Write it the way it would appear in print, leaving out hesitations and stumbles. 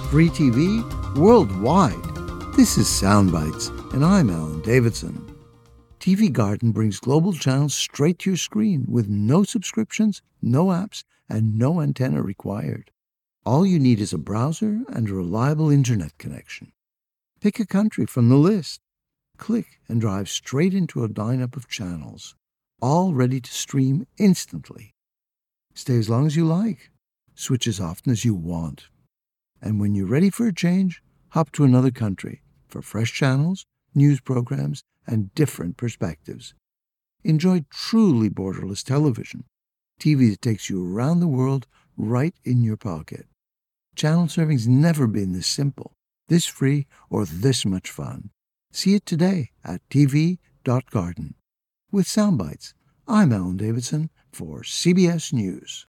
Free TV worldwide. This is Soundbites, and I'm Alan Davidson. TV Garden brings global channels straight to your screen with no subscriptions, no apps, and no antenna required. All you need is a browser and a reliable internet connection. Pick a country from the list. Click and drive straight into a lineup of channels, all ready to stream instantly. Stay as long as you like. Switch as often as you want. And when you're ready for a change, hop to another country for fresh channels, news programs, and different perspectives. Enjoy truly borderless television. TV that takes you around the world right in your pocket. Channel surfing's never been this simple, this free, or this much fun. See it today at tv.garden. With Soundbites, I'm Alan Davidson for CBS News.